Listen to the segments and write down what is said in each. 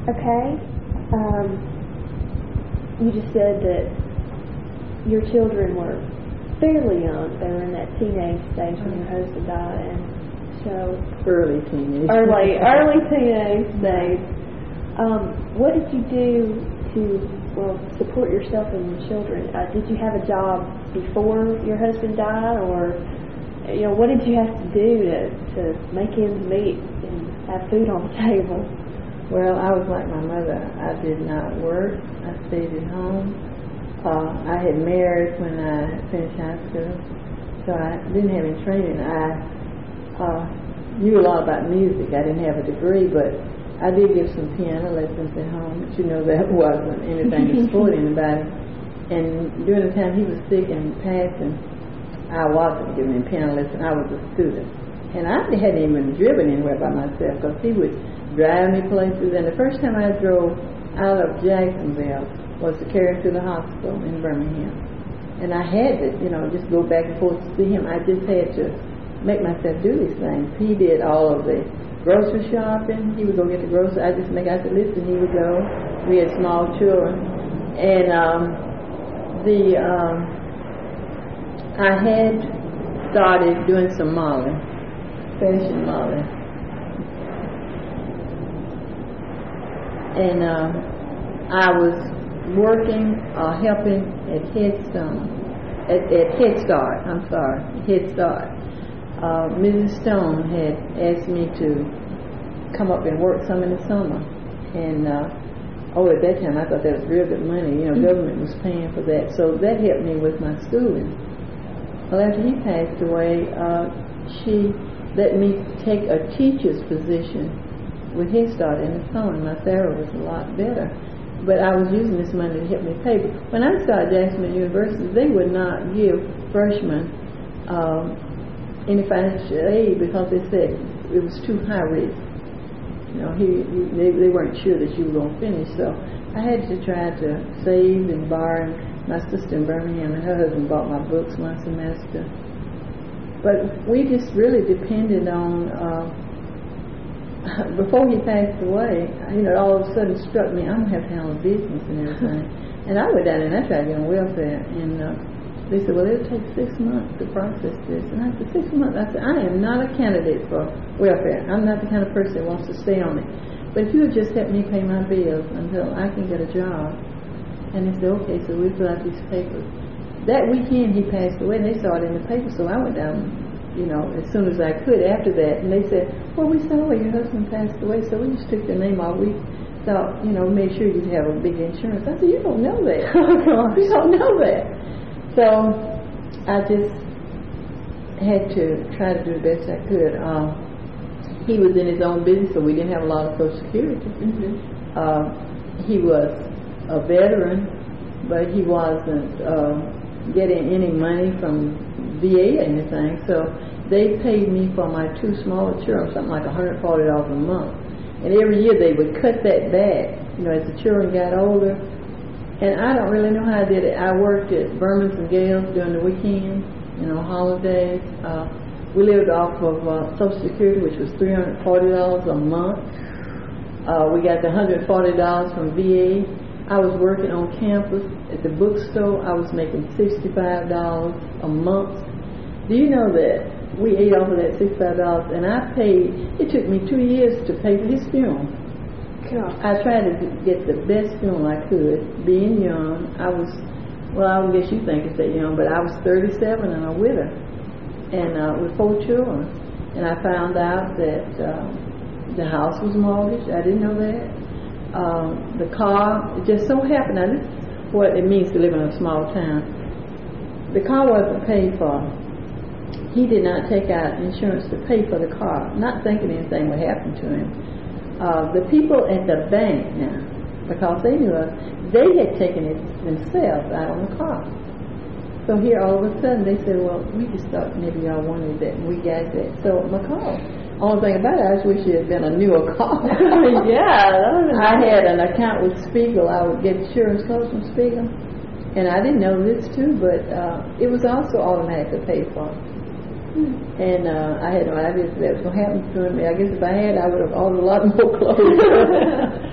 Okay. You just said that your children were fairly young. They were in that teenage stage when your husband died, and so early teenage teenage stage. What did you do to support yourself and your children? Did you have a job before your husband died, or what did you have to do to make ends meet and have food on the table? Well, I was like my mother. I did not work. I stayed at home. I had married when I finished high school, so I didn't have any training. I knew a lot about music. I didn't have a degree, but I did give some piano lessons at home. But that wasn't anything to support anybody. And during the time he was sick and passing, I wasn't giving him piano lessons. I was a student. And I hadn't even driven anywhere by myself because he would drive me places. And the first time I drove out of Jacksonville was to carry him to the hospital in Birmingham. And I had to, just go back and forth to see him. I just had to make myself do these things. He did all of the grocery shopping. He would go get the groceries. I said, listen, he would go. We had small children. And I had started doing some modeling, fashion modeling. And I was working, helping at Head Start. Mrs. Stone had asked me to come up and work some in the summer. And at that time I thought that was real good money. Government was paying for that. So that helped me with my schooling. Well, after he passed away, she let me take a teacher's position with Head Start in the summer. My salary was a lot better. But I was using this money to help me pay. But when I started Jacksonville University, they would not give freshmen any financial aid because they said it was too high risk. They weren't sure that you were going to finish. So I had to try to save and borrow. My sister in Birmingham and her husband bought my books one semester. But we just really depended on, before he passed away, all of a sudden struck me, I'm going to have to handle business and everything. And I went down and I tried to get on welfare. And they said, well, it'll take 6 months to process this. And I said, 6 months? I said, I am not a candidate for welfare. I'm not the kind of person that wants to stay on it. But if you would just help me pay my bills until I can get a job. And they said, okay, so we fill out these papers. That weekend he passed away, and they saw it in the paper, so I went down, as soon as I could after that. And they said, well, we saw your husband passed away, so we just took your name off. We thought, made sure you'd have a big insurance. I said, you don't know that. You don't know that. So I just had to try to do the best I could. He was in his own business, so we didn't have a lot of Social Security. Mm-hmm. He was a veteran, but he wasn't getting any money from VA or anything. So they paid me for my 2 smaller children, something like $140 a month. And every year they would cut that back, as the children got older. And I don't really know how I did it. I worked at Berman's and Gales during the weekends, holidays. We lived off of Social Security, which was $340 a month. We got the $140 from VA. I was working on campus at the bookstore. I was making $65 a month. Do you know that we ate off of that $65 and I paid, it took me 2 years to pay for his funeral. God. I tried to get the best funeral I could. Being young, I guess you think it's that young, but I was 37 and a widow and with 4 children. And I found out that the house was mortgaged. I didn't know that. The car, it just so happened, now this is what it means to live in a small town. The car wasn't paid for. He did not take out insurance to pay for the car, not thinking anything would happen to him. The people at the bank now, because they knew us, they had taken it themselves out on the car. So here all of a sudden they said, well, we just thought maybe y'all wanted that and we got that. So my car. Only thing about it, I just wish it had been a newer car. Yeah. I had an account with Spiegel. I would get insurance clothes from Spiegel. And I didn't know this too, but it was also automatically paid for. And I had no idea that was going to happen to me. I guess if I had, I would have ordered a lot more clothes.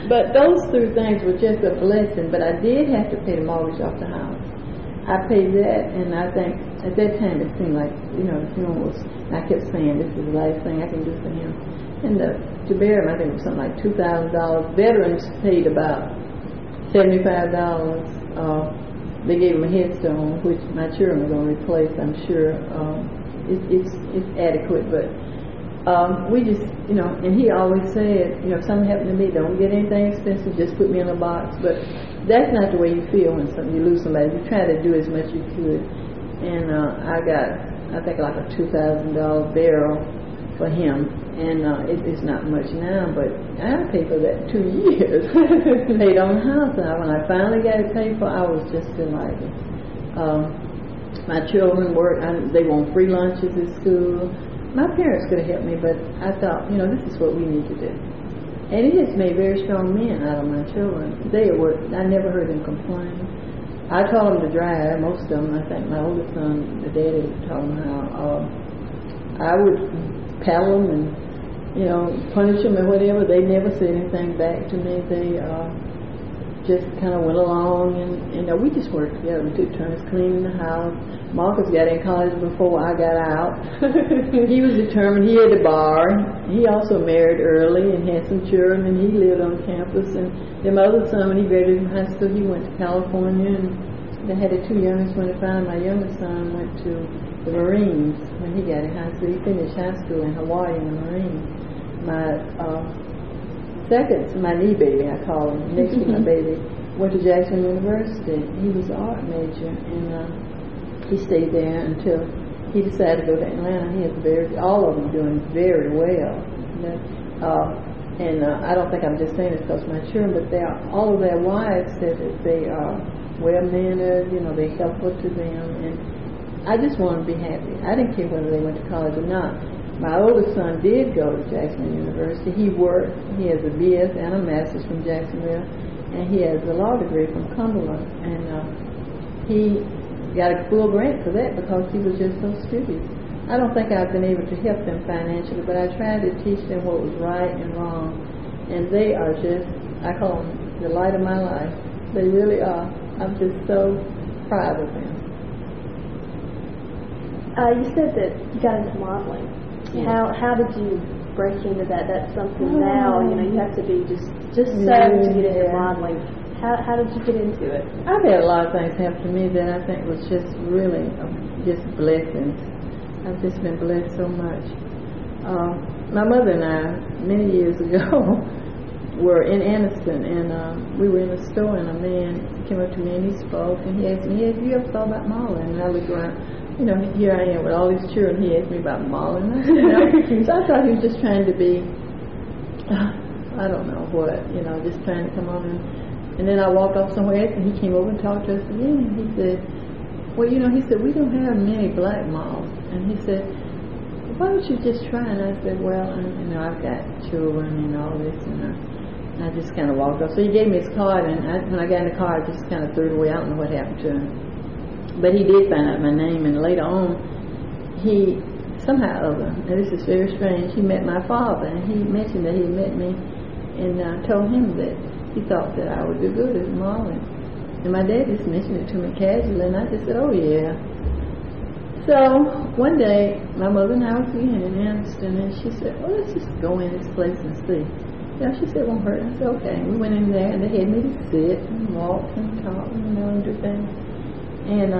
But those three things were just a blessing. But I did have to pay the mortgage off the house. I paid that, and I think at that time it seemed like, the funeral was, and I kept saying, this is the last thing I can do for him. And to bury him, I think it was something like $2,000. Veterans paid about $75. They gave him a headstone, which my children are going to replace, I'm sure. It's adequate, but we just, and he always said, if something happened to me, don't get anything expensive, just put me in a box. But that's not the way you feel when you lose somebody. You try to do as much as you could. And I got, I think, like a $2,000 burial for him. And it's not much now, but I paid for that 2 years. Paid on the house. And when I finally got it paid for, I was just delighted. My children work, they want free lunches at school. My parents could have helped me, but I thought, this is what we need to do. And it has made very strong men out of my children. They work. I never heard them complain. I taught them to drive, most of them. I think my oldest son, the daddy, taught them how. I would paddle them and, punish them or whatever. They never said anything back to me. They just kind of went along, and we just worked together. We took turns cleaning the house. Marcus got in college before I got out. He was determined. He had a bar. He also married early and had some children, and he lived on campus. And my other son, when he graduated from high school, he went to California, and they had the two youngest went to find. My youngest son went to the Marines when he got in high school. He finished high school in Hawaii in the Marines. My second, my knee baby, I call him, next to my baby, went to Jackson University. He was an art major, and he stayed there until he decided to go to Atlanta. He has all of them doing very well. And I don't think I'm just saying this because my children, but all of their wives said that they are well-mannered, they're helpful to them, and I just want to be happy. I didn't care whether they went to college or not. My oldest son did go to Jackson University. He worked. He has a BS and a master's from Jacksonville, and he has a law degree from Cumberland, and he got a full grant for that because he was just so studious. I don't think I've been able to help them financially, but I tried to teach them what was right and wrong, and they are just, I call them the light of my life. They really are. I'm just so proud of them. You said that you got into modeling. Yeah. How did you break into that? That's something now, you have to be just so to get into modeling. How did you get into it? I've had a lot of things happen to me that I think was just really just blessings. I've just been blessed so much. My mother and I, many years ago, were in Anniston, and we were in a store, and a man came up to me and he spoke, and he asked me, have you ever thought about modeling? And I looked around, here I am with all these children. He asked me about modeling. So I thought he was just trying to be, I don't know what, just trying to come on and then I walked off somewhere else, and he came over and talked to us again. And he said, well, he said, we don't have many black models. And he said, why don't you just try? And I said, well, I've got children and all this, and I just kind of walked off. So he gave me his card, and when I got in the car, I just kind of threw it away. I don't know what happened to him. But he did find out my name, and later on, he, somehow or other, and this is very strange, he met my father, and he mentioned that he had met me, and I told him that he thought that I would do good as modeling. And my dad just mentioned it to me casually, and I just said, oh yeah. So one day, my mother and I were again in Anniston, and she said, well, let's just go in this place and see. She said, it won't hurt. I said, okay. We went in there, and they had me to sit and walk and talk, and do things. And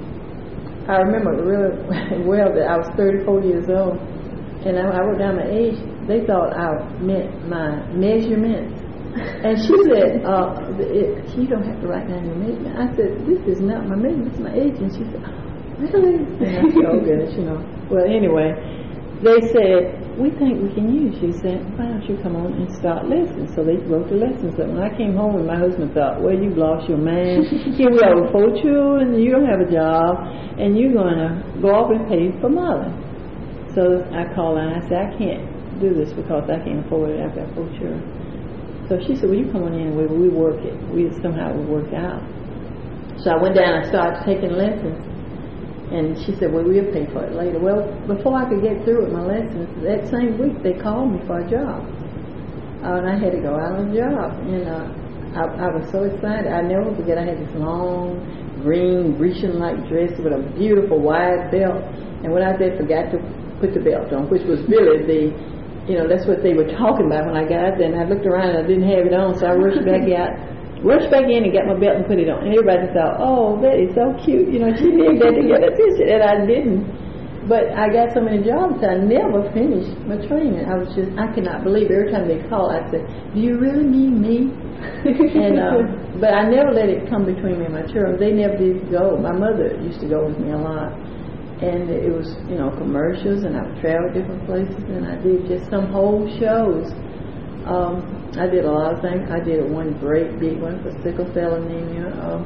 I remember really well that I was 34 years old, and I wrote down my age. They thought I meant my measurements. And she said, you don't have to write down your measurement. I said, this is not my measurement, it's my age. And she said, really? And I said, oh goodness, Well, anyway, they said, we think we can use you. Said, why don't you come on and start lessons? So they wrote the lessons up. When I came home, and my husband thought, well, you've lost your man. Here we are with 4 children, you don't have a job, and you're going to go off and pay for modeling. So I called her and I said, I can't do this because I can't afford it. I've got 4 children. So she said, well, you come on in and we work it. We somehow would work out. So I went down and started taking lessons. And she said, well, we'll pay for it later. Well, before I could get through with my lessons, that same week they called me for a job. and I had to go out on a job. And I was so excited. I never forget, I had this long, green, Grecian-like dress with a beautiful wide belt. And when I did, forgot to put the belt on, which was really that's what they were talking about when I got out there. And I looked around and I didn't have it on, so I rushed back in and got my belt and put it on. And everybody thought, oh, that is so cute. She did that to get attention, and I didn't. But I got so many jobs, I never finished my training. I could not believe it. Every time they called, I said, do you really mean me? But I never let it come between me and my children. They never did go. My mother used to go with me a lot. And it was, commercials, and I would travel different places, and I did just some whole shows. I did a lot of things. I did one great big one for sickle cell anemia.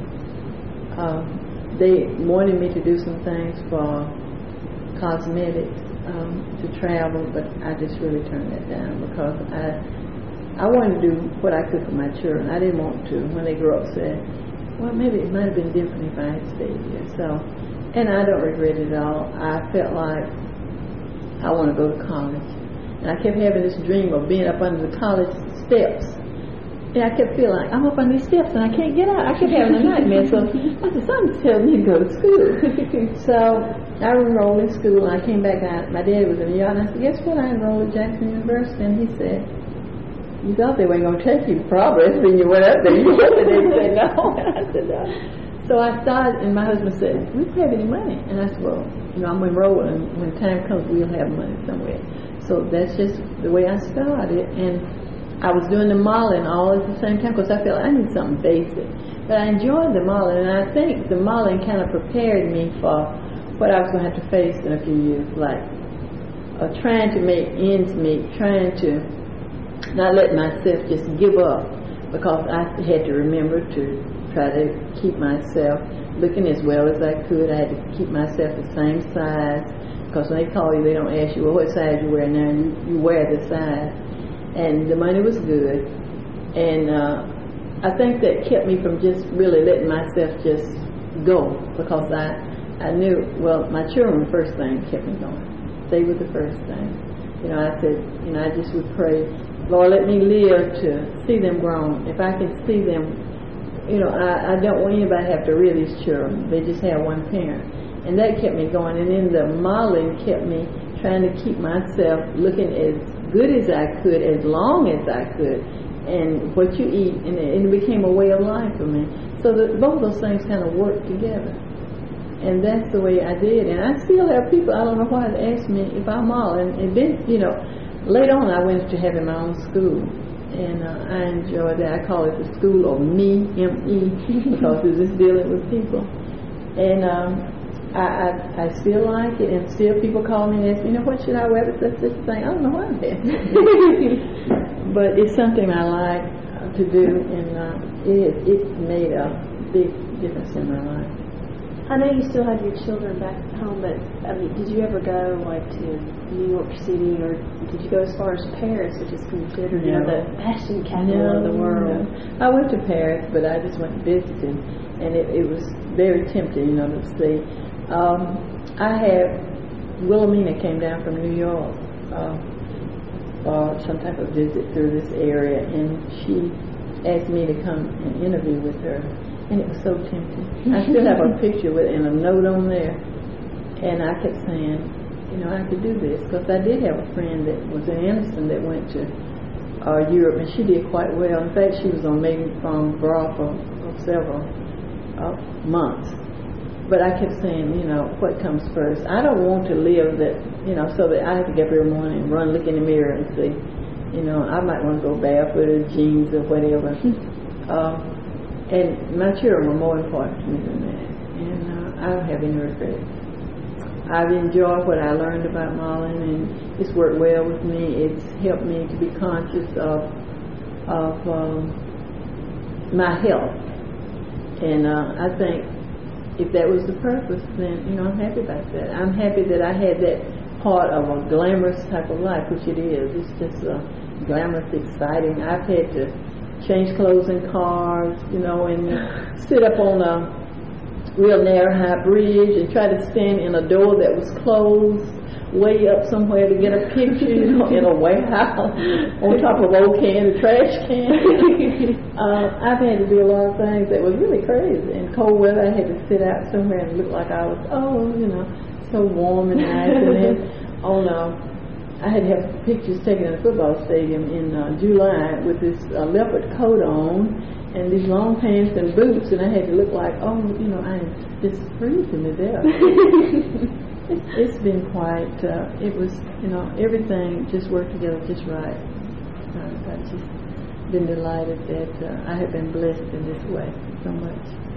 They wanted me to do some things for cosmetics, to travel, but I just really turned that down because I wanted to do what I could for my children. I didn't want to, when they grew up, say, well, maybe it might have been different if I had stayed here. And I don't regret it at all. I felt like I want to go to college. And I kept having this dream of being up under the college steps. And I kept feeling like, I'm up under these steps and I can't get out. I kept having a nightmare. So I said, something's telling me to go to school. So I enrolled in school, and I came back out. My dad was in New York, and I said, guess what? I enrolled at Jackson University. And he said, you thought they weren't going to take you, probably. When you went up there, you went and they said no. And I said, no. So I started, and my husband said, we don't have any money. And I said, well, I'm enrolled, and when time comes, we'll have money somewhere. So that's just the way I started. And I was doing the modeling all at the same time because I felt I need something basic. But I enjoyed the modeling, and I think the modeling kind of prepared me for what I was going to have to face in a few years, like trying to make ends meet, trying to not let myself just give up, because I had to remember to try to keep myself looking as well as I could. I had to keep myself the same size, because when they call you, they don't ask you, well, what size you wear now, you wear the size. And the money was good, and I think that kept me from just really letting myself just go, because I knew, well, my children were the first thing that kept me going. They were the first thing. I said, I just would pray, Lord, let me live to see them grown. If I can see them, I don't want anybody to have to rear these children. They just have one parent. And that kept me going. And then the modeling kept me trying to keep myself looking as good as I could, as long as I could, and what you eat. And it became a way of life for me. So both of those things kind of worked together. And that's the way I did. And I still have people, I don't know why, they ask me if I model. And then, later on I went to having my own school. And I enjoyed that. I call it the school of me, M-E, because it was just dealing with people. And I still like it, and still people call me and ask me, what should I wear for such a thing? I don't know why I'm there. But it's something I like to do, and it made a big difference in my life. I know you still have your children back home, but did you ever go to New York City, or did you go as far as Paris, which is considered the fashion capital of the world? No. I went to Paris, but I just went visiting, and it was very tempting, to see. I had Wilhelmina came down from New York for some type of visit through this area, and she asked me to come and interview with her. And it was so tempting. I still have a picture with and a note on there. And I kept saying, I could do this. Because I did have a friend that was in Anderson that went to Europe, and she did quite well. In fact, she was on Maiden Farm Bra for several months. But I kept saying, what comes first? I don't want to live that, so that I have to get up every morning and run, look in the mirror and see. I might want to go barefoot or jeans or whatever. And my children were more important to me than that. And I don't have any regrets. I've enjoyed what I learned about modeling, and it's worked well with me. It's helped me to be conscious of my health. And I think if that was the purpose, then, I'm happy about that. I'm happy that I had that part of a glamorous type of life, which it is. It's just glamorous, exciting. I've had to change clothes in cars, and sit up on a real narrow high bridge and try to stand in a door that was closed way up somewhere to get a picture, in a warehouse on top of old trash can. I've had to do a lot of things that was really crazy. In cold weather, I had to sit out somewhere and look like I was, so warm and nice. And then, I had to have pictures taken in a football stadium in July with this leopard coat on and these long pants and boots, and I had to look like, I'm just freezing to death. It's been quite, it was, everything just worked together just right. I've just been delighted that I have been blessed in this way so much.